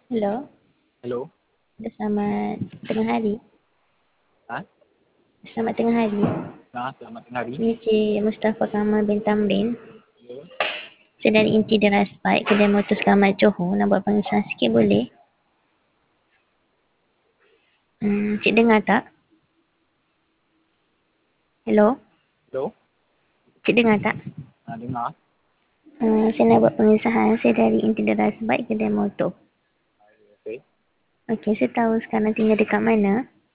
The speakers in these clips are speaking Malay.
Hello, Hello. selamat tengah hari. Ha? Selamat tengah hari. Selamat tengah hari. Ini Cik Mustafa Kamal bin Tamrin. Ya. Saya dari Inti Deras Bike, Kedai Motor Selamat Johor. Nak buat pengesahan sikit boleh? Cik dengar tak? Hello, Hello. Cik dengar tak? Dengar. Saya nak buat pengesahan. Saya dari Inti Deras Bike, Kedai Motor. Okey. Okey, saya tahu sekarang tinggal dekat mana.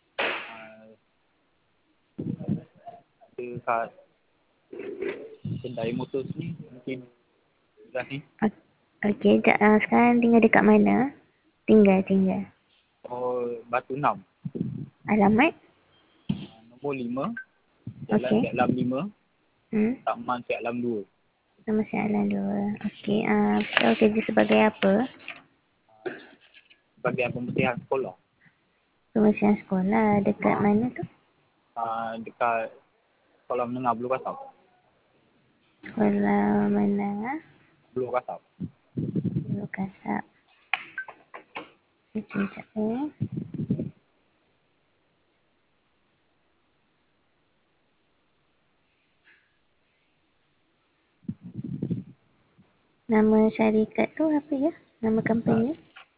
Dekat kedai motor sini mungkin dah ni. Okey, sekarang tinggal dekat mana? Tinggal. Oh, Batu 6. Alamat? Nombor 5. Jalan Okey. Siak Lam 5. Hmm. Taman Siak Lam 2. Nama saya Alan dua. Okey, saya kerja sebagai apa? Bagian pembersihan sekolah. Pembersihan sekolah. Dekat mana tu? Dekat sekolah menengah Bulu Kasau. Sekolah menengah Bulu Kasau. Bulu Kasab. Sekejap ya. Nama syarikat tu apa ya? Nama company?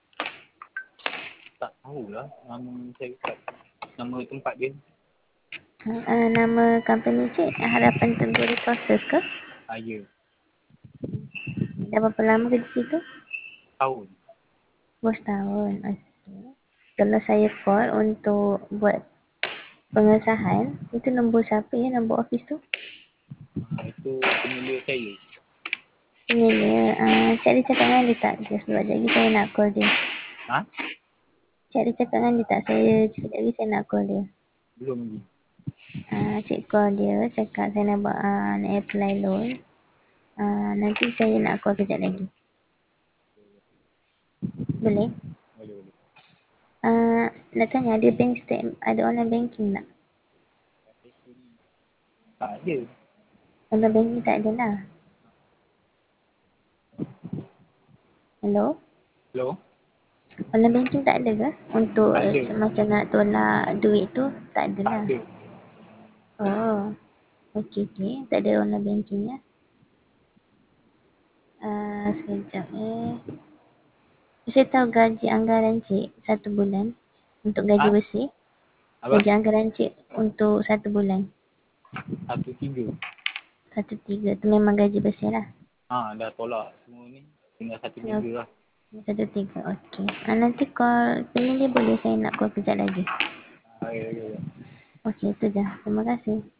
Tak tahulah nama syarikat. Nama tempat dia. Nama company cik Harapan Teguh Resources ke? Ya. Dah berapa lama kerja situ? Tahun. Bos tahun. Okey. Kalau saya call untuk buat pengesahan, itu nombor siapa ya? Nombor office tu? Itu penyelidik saya. Ini dia. Cik ada cakap dengan dia tak? Sekejap lagi saya nak call dia. Ha? Cik ada cakap dengan dia tak? Sekejap lagi saya nak call dia. Belum lagi. Cik call dia cakap saya nak buat nak apply loan. Nanti saya nak call kejap lagi. Boleh? Boleh. Nak tanya ada bank statement, ada online banking tak? Tak ada. Online banking tak ada lah. Hello? Hello. Online banking tak ada ke? Untuk Tak ada. macam nak tolak duit tu tak ada Tak lah. ada. Oh, okey. Tak ada online banking ya. Sekejap Saya tahu gaji anggaran cik satu bulan untuk gaji Ha? bersih. Apa? Gaji anggaran cik untuk satu bulan. 1.3. 1.3 tu memang gaji bersih lah. Dah tolak semua ni. Tinggal 1.3 Oh, lah. 1.3 okey. Nanti call ni boleh saya nak call kejap lagi. Ya. Okey, itu je. Terima kasih.